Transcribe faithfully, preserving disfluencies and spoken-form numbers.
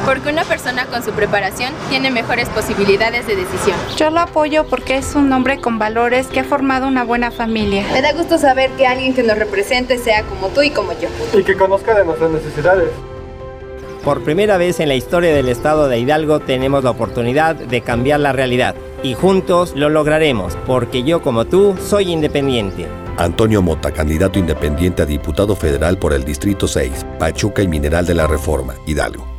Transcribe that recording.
porque una persona con su preparación tiene mejores posibilidades de decisión. Yo lo apoyo porque es un hombre con valores que ha formado una buena familia. Me da gusto saber que alguien que nos represente sea como tú y como yo. Y que conozca de nuestras necesidades. Por primera vez en la historia del estado de Hidalgo tenemos la oportunidad de cambiar la realidad. Y juntos lo lograremos, porque yo como tú soy independiente. Antonio Mota, candidato independiente a diputado federal por el Distrito seis, Pachuca y Mineral de la Reforma, Hidalgo.